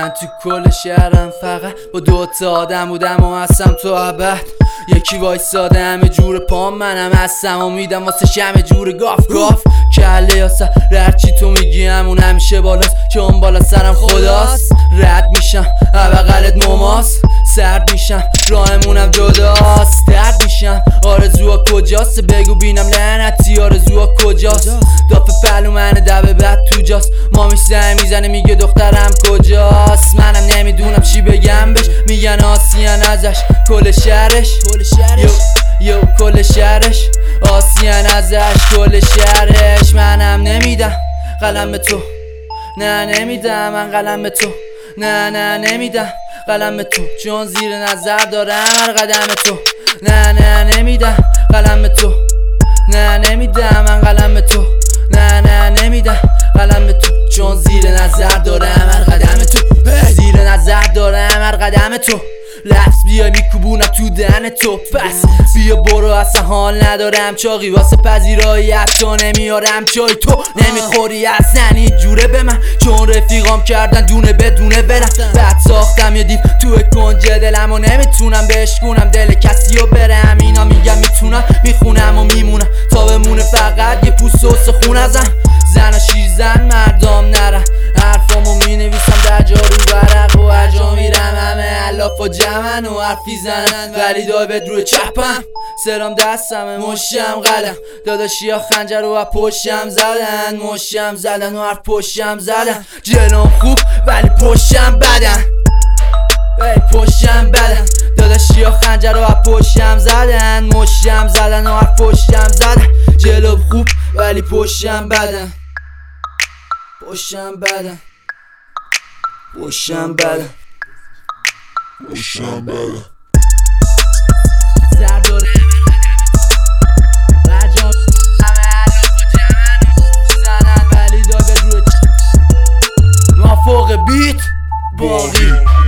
من تو کل شهرم فقط با دوتا آدم بودم و هستم تو ابد. یکی وایساده همه جور پام، منم هستم و میدم واسه شمه جور گاف گاف. کله یا سر هرچی تو میگی همون همیشه بالاست، چون بالا سرم خداست. رد میشم بغلت مماست، سرد میشم راهمونم جداست. درد میشم آرزوها کجاست، بگو بینم لعنتی آرزوها کجاست. داف پلو من دبه بد تو جاست، مامیش زنگ میزنه میگه دخترم کجاست. منم نمیدونم چی بگم بهش، میگن آسیان ازش کل شهرش. یو کل شهرش آسیان ازش کل شهرش. منم نمیدم قلم به تو، نه نمیدم من قلم به تو، نه نمیدم قلم به تو، چون زیر نظر دارم هر قدم تو. نه نمیدم قلم به تو، نه نمیدم من قلم به تو، نه نمیدم قلم به تو، چون زیر نظر دارم هر قدم تو. زیر نظر دارم هر قدم تو. لفظ بیای میکوبونم تو دهن تو، پس بیا برو اصلا حال ندارم چاقی واسه پذیرایی حتی نمیارم چای. تو نمیخوری اصلا این جوره به من، چون رفیقام کردن دونه بدونه برم. بعد ساختم یه دیو تو کنج دلم و نمیتونم بشکونم دل کسی رو برم. اینا میگم میتونم میخونم و میمونم تا بمونه فقط یه پوست و سخون ازم. زن و شیرزن مردم نرم، حرفامو مینویسم در جارو ورق و هر جا میرم همه علاف و جمعن و حرفی زنن، ولی دایبت روی چپم سرام دستمه مشم قلم. داداشی ها خنجر رو پشتم زدن، مشم زدن و حرف پشتم زدن. جلوم خوب ولی پشتم بدن، پشتم بدن. داداشی ها خنجر رو پشتم زدن، مشم زدن و حرف پشتم زدن. جلوم خوب ولی پشتم بدن، پشتم بدن، پشتم بدن، پشتم بدن. زر داره رجا همه علاف و جمعن زنن، ولی دای به روی ما فوق بیت باقی.